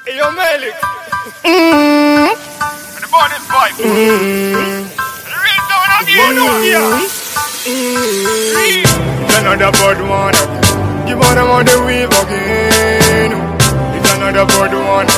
Hey, yo, Malik. And the bonus vibe. And the real down of you know here. It's another bird one again. Give on them on the weave again. It's another bird one.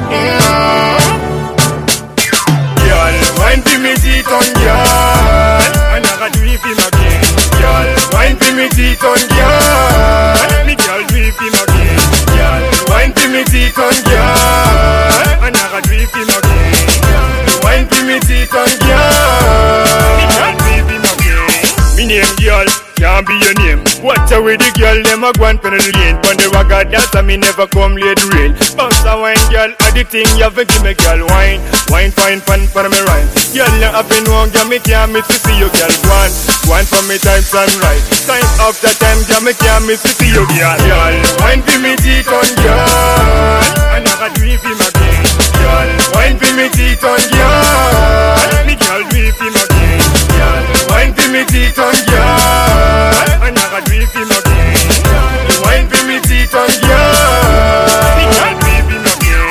Girl, wine for me teeth on girl. And I got to weave him again. Girl, wine for me teeth on girl. Me girl weave him again. Girl, wine for me teeth on girl. And I got to weave him again. Wine for me teeth on girl. Me girl weave him again. Me name girl, can't be your name. Watch out with the girl, them a go and pen the lane. Pon the ragga dance and me never come late rain. Bounce a wine girl, a the thing you have to give me girl wine. Wine fine pan for me rhyme. Girl you have been one, girl me can't miss to see you girl. One for me time sunrise. Time after time, girl me can't miss to see you girl. Girl, wine for me teeth on girl. And I got to weave him again. Girl, wine for me teeth on girl. Me girl weave him again. Girl, wine for me teeth on girl. And I got to weave him again. Wine for me teeth on girl. Me girl weave him again.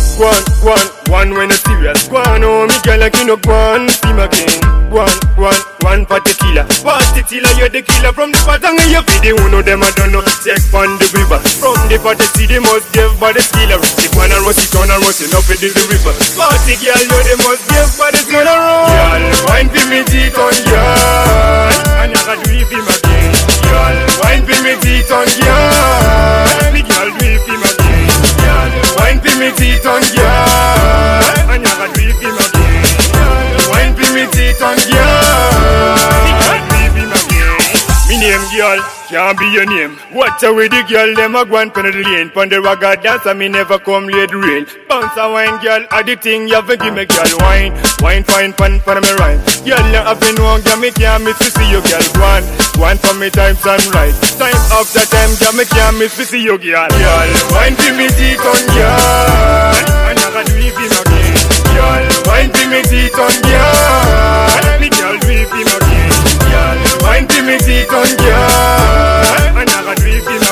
One when it's serious. One oh me girl like you know one see me again. One for the killer. Party killer, you're the killer from the pattern of your video. Who know them I don't know. Check on the river. From the party see they must give by the killer. If one a rusty, turn a rusty, enough it is the river. Party girl, you they must give by the killer. Girl, wine for me teeth on girl. And I got to weave him again. Girl, wine for me teeth on girl. Me girl weave him again. Girl, wine for me teeth on girl. And I got to weave him again. Wine for me teeth on girl. Me girl weave him again. Me name girl, can't be your name. Watch out with the girl, them a go and pen the lane. Pon the ragga dance and me never come late rain. Bounce a wine girl, a the thing you have to give me girl wine. Wine fine pan for me rhyme. Girl you have been one, girl me can't miss to see you girl. One for me time sunrise. Time after time, girl me can't miss to see you girl. Girl, wine for me teeth on girl. And I got to weave him again. Girl, wine for me teeth on girl. Me girl weave him again. Girl, wine for me teeth on girl. And I got to weave him